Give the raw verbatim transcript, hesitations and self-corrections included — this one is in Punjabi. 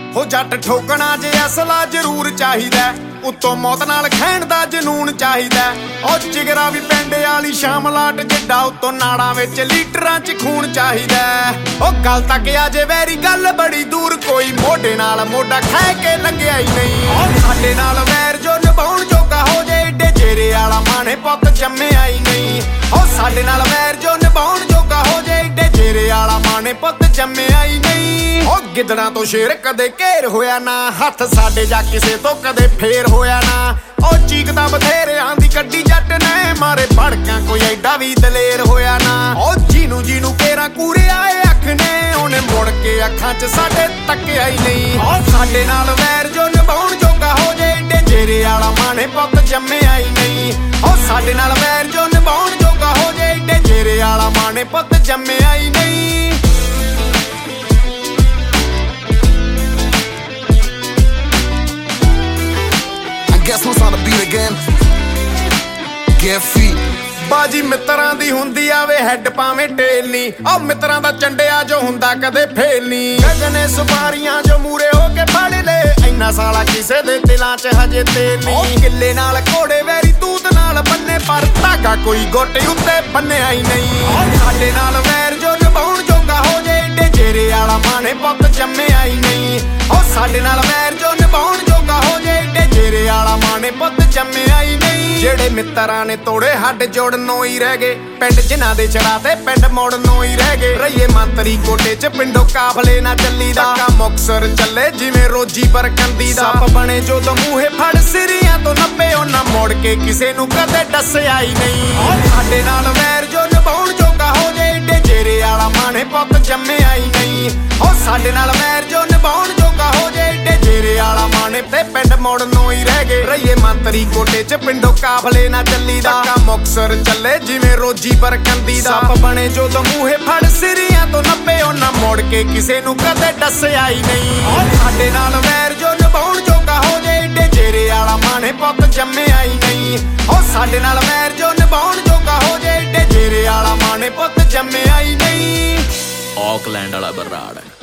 ਹੋ ਜੱਟ ਠੋਕਣਾ ਜੇ ਅਸਲਾ ਜ਼ਰੂਰ ਚਾਹੀਦਾ, ਉੱਤੋਂ ਮੌਤ ਨਾਲ ਖੈਣ ਦਾ ਜਨੂਨ ਚਾਹੀਦਾ। ਉਹ ਜਿਗਰਾ ਵੀ ਪਿੰਡ ਵਾਲੀ ਸ਼ਾਮਲਾਟ ਜਿੱਡਾ, ਉੱਤੋਂ ਨਾੜਾਂ ਵਿੱਚ ਲੀਟਰਾਂ 'ਚ ਖੂਨ ਚਾਹੀਦਾ। ਉਹ ਗੱਲ ਤੱਕ ਆ ਜੇ ਵੈਰੀ ਗੱਲ ਬੜੀ ਦੂਰ, ਕੋਈ ਮੋਢੇ ਨਾਲ ਮੋਢਾ ਖਹਿ ਕੇ ਲੰਘਿਆ ਹੀ ਨਹੀਂ। ਸਾਡੇ ਨਾਲ ਵੈਰ ਜੋ ਨਿਭਾਉਣ ਜੋਗਾ ਹੋ ਜੇ, ਏਡੇ ਜੇਰੇ ਵਾਲਾ ਮਾਣੇ ਪੁੱਤ ਜੰਮਿਆ ਹੀ ਨਹੀਂ। ਉਹ ਸਾਡੇ ਨਾਲ ਵੈਰ ਜੋ ਨਿਭਾਉਣ ਜੋਗਾ ਹੋ ਜੇ, ਏਡੇ ਜੇਰੇ ਵਾਲਾ ਮਾਣੇ ਪੁੱਤ ਜੰਮਿਆ ਹੀ ਨਹੀਂ। ਉਹ ਗਿੱਦੜਾਂ ਤੋਂ ਸ਼ੇਰ ਕਦੇ ਘੇਰ ਹੋਇਆ ਨਾ, ਹੱਥ ਸਾਡੇ ਜਾਂ ਕਿਸੇ ਤੋਂ ਕਦੇ ਫੇਰ ਹੋਇਆ ਨਾ। ਉਹ ਚੀਕਦਾ ਬਥੇਰਿਆਂ ਦੀ ਕੱਢੀ ਜੱਟ ਨੇ, ਮਾਰੇ ਭੜਕਾਂ ਕੋਈ ਐਡਾ ਵੀ ਦਲੇਰ ਹੋਇਆ ਨਾ। ਉਹ ਜਿਹਨੂੰ ਜਿਹਨੂੰ ਕੇਰਾ ਕੂਰਿਆ ਏ ਅੱਖ ਨੇ, ਉਹਨੇ ਮੁੜ ਕੇ ਅੱਖਾਂ 'ਚ ਸਾਡੇ ਤੱਕਿਆ ਹੀ ਨਹੀਂ। ਉਹ ਸਾਡੇ ਨਾਲ ਵੈਰ ਜੋ ਨਿਭਾਉਣ ਜੋਗਾ ਹੋ ਜੇ, ਏਡੇ ਜੇਰੇ ਵਾਲਾ ਮਾਣੇ ਪੁੱਤ ਜੰਮਿਆ ਹੀ ਨਹੀਂ। ਉਹ ਸਾਡੇ ਨਾਲ ਵੈਰ ਜੋ ਨਿਭਾਉਣ ਜੋਗਾ ਹੋ ਜੇ, ਏਡੇ ਜੇਰੇ ਵਾਲਾ ਮਾਣੇ ਪੁੱਤ ਜੰਮਿਆ ਹੀ ਨਹੀਂ। Guess who's on the beat again? Get feet. ਬਾਜੀ ਮਿੱਤਰਾਂ ਦੀ ਹੁੰਦੀ ਆਵੇ ਹੈਡ ਪਾਵੇਂ ਟੇਲ ਨੀ, ਉਹ ਮਿੱਤਰਾਂ ਦਾ ਚੰਡਿਆ ਜੋ ਹੁੰਦਾ ਕਦੇ ਫੇਲ ਨੀ। ਗਗਨੇ ਸੁਪਾਰੀਆਂ ਜੋ ਮੂਰੇ ਹੋ ਕੇ ਫੜ ਲੈ, ਇੰਨਾ ਸਾਲਾ ਕਿਸੇ ਦੇ ਦਿਲਾਂ 'ਚ ਹਜੇ ਤੇਲ ਨੀ। ਉਹ ਕਿੱਲੇ ਨਾਲ ਘੋੜੇ ਵੈਰੀ ਤੂਤ ਨਾਲ ਬੰਨੇ, ਪਰ ਧਾਗਾ ਕੋਈ ਗੋਟੇ ਉੱਤੇ ਬੰਨਿਆ ਹੀ ਨਹੀਂ। ਸਾਡੇ ਨਾਲ ਵੈਰ ਜੋ ਨਿਭਾਉਣ ਜੋਗਾ ਹੋ ਜੇ, ਏਡੇ ਜੇਰੇ ਵਾਲਾ ਮਾਣੇ ਪੁੱਤ ਜੰਮਿਆ ਹੀ ਨਹੀਂ। ਉਹ ਸਾਡੇ ਨਾਲ ਵੈਰ ਜੋ ਨਿਭਾਉਣ ਜੋਗਾ ਹੋ ਜੇ, ਏਡੇ ਜੇਰੇ ਵਾਲਾ ਮਾਣੇ ਪੁੱਤ ਜੰਮਿਆ ਹੀ ਨਹੀਂ। ਜਿਹੜੇ ਮਿੱਤਰਾਂ ਨੇ ਤੋੜੇ ਹੱਡ ਜੋੜਨੋਂ ਹੀ ਰਹਿ ਗਏ, ਪਿੰਡ ਜਿਨ੍ਹਾਂ ਦੇ ਚੜਾ ਤੇ ਪਿੰਡ ਮੋੜਨੋਂ ਹੀ ਰਹਿ ਗਏ। ਰਹੀਏ ਮੰਤਰੀ ਕੋਟੇ 'ਚ ਪਿੰਡੋਂ ਕਾਫਲੇ ਨਾ ਚੱਲੀ ਦਾ, ਮੁਕਤਸਰ ਚੱਲੇ ਜਿਵੇਂ ਰੋਜੀ ਬਰਕੰਦੀ ਦਾ। ਸੱਪ ਬਣੇ ਜੋ ਮੂਹੇ ਫੜ ਸਿਰਿਆਂ ਤੋਂ ਨੱਪੇ, ਉਹਨਾਂ ਮੋੜ ਕੇ ਕਿਸੇ ਨੂੰ ਕਦੇ ਦੱਸਿਆ ਹੀ ਨਹੀਂ। ਸਾਡੇ ਨਾਲ ਵੈਰ ਜੋ ਨਿਭਾਉਣ ਜੋਗਾ ਹੋ ਜੇ, ਏਡੇ ਜੇਰੇ ਵਾਲਾ ਮਾਣੇ ਪੁੱਤ ਜੰਮਿਆ ਹੀ ਨਹੀਂ। ਉਹ ਸਾਡੇ ਨਾਲ ਵੈਰ ਜੋ ਨਿਭਾਉਣ ਜੋਗਾ ਹੋ ਜੇ, ਏਡੇ ਜੇਰੇ ਵਾਲਾ ਮਾਣੇ ਤੇ ਪਿੰਡ ਮੋੜਨੋਂ ਹੀ ਰਹਿ ਗਏ। ਰਹੀਏ ਮੰਤਰੀ ਕੋਟੇ 'ਚ ਪਿੰਡੋਂ ਕਾਫਲੇ ਨਾ ਚੱਲੀ ਦਾ, ਮੁਕਤਸਰ ਚੱਲੇ ਜਿਵੇਂ ਰੋਜੀ ਬਰਕੰਦੀ ਦਾ। ਸੱਪ ਬਣੇ ਜੋ ਮੂਹੇ ਫੜ ਸਿਰਿਆਂ ਤੋਂ ਨੱਪੇ, ਉਹਨਾਂ ਮੋੜ ਕੇ ਕਿਸੇ ਨੂੰ ਕਦੇ ਦੱਸਿਆ ਹੀ ਨਹੀਂ। ਸਾਡੇ ਨਾਲ ਵੈਰ ਜੋ ਨਿਭਾਉਣ ਜੋਗਾ ਹੋ ਜੇ, ਏਡੇ ਜੇਰੇ ਵਾਲਾ ਮਾਣੇ ਪੁੱਤ ਜੰਮਿਆ ਹੀ ਨਹੀਂ। ਉਹ ਸਾਡੇ ਨਾਲ ਵੈਰ ਜੋ ਨਿਭਾਉਣ ਜੋਗਾ ਹੋ ਜੇ, ਏਡੇ ਜੇਰੇ ਵਾਲਾ ਮਾਣੇ ਪੁੱਤ ਜੰਮਿਆ ਹੀ ਨਹੀਂ। ਆਕਲੈਂਡ ਵਾਲਾ ਬਰਾੜ।